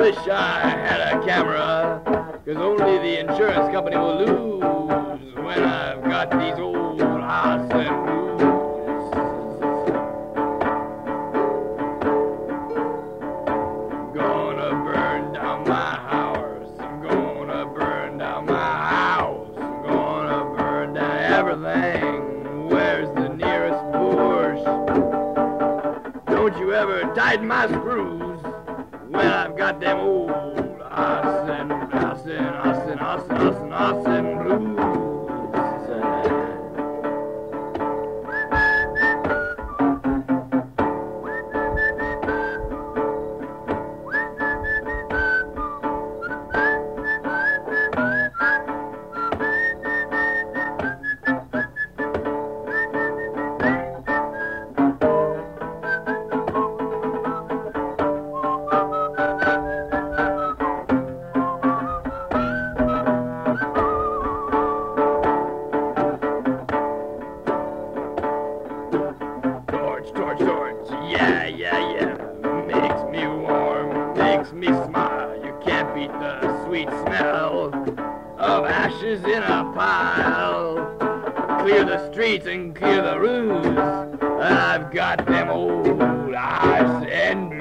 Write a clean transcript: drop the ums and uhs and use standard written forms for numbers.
wish I had a camera, 'cause only the insurance company will lose when I've got these old hearts and blues. Gonna burn down my house, I'm gonna burn down my house, I'm gonna burn down everything. Where's the nearest bush? Don't you ever tighten my screws when I've got them old arson blues. Torch, yeah, makes me warm, makes me smile. You can't beat the sweet smell of ashes in a pile. Clear the streets and clear the roofs, and I've got them old eyes and